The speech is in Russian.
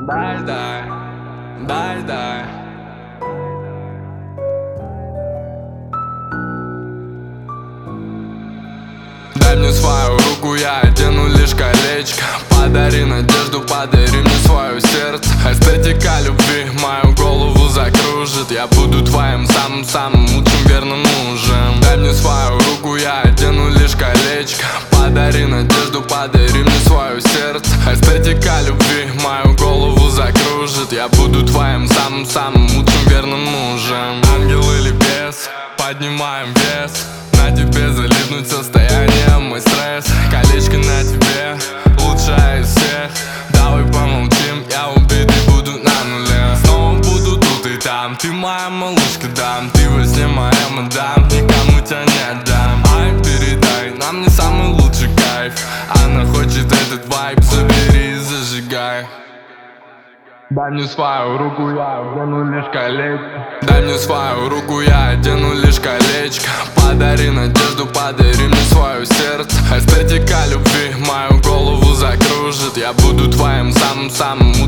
Дай, дай, дай, дай. Дай мне свою руку, я одену лишь колечко. Подари надежду, подари мне свое сердце. Эстетика любви мою голову закружит. Я буду твоим самым-самым лучшим верным мужем. Дай мне свою руку, я одену лишь колечко. Подари надежду, подари мне свое сердце. Эстетика любви мою голову закружит. Я буду твоим самым-самым лучшим верным мужем. Ангел или бес, поднимаем вес. На тебе залипнуть состояние, мой стресс. Колечко на тебе, лучшая из всех. Давай помолчим, я убитый буду на нуле. Снова буду тут и там, ты моя малышка, дам. Ты во сне моя мадам, никому тебя не отдам. Ай, передай нам не самый лучший кайф. Она хочет этот вайб, забери и зажигай. Дай мне свою руку, я одену лишь колечко. Дай мне свою руку, я одену лишь колечко. Подари надежду, подари мне свое сердце. Эстетика любви мою голову закружит. Я буду твоим самым-самым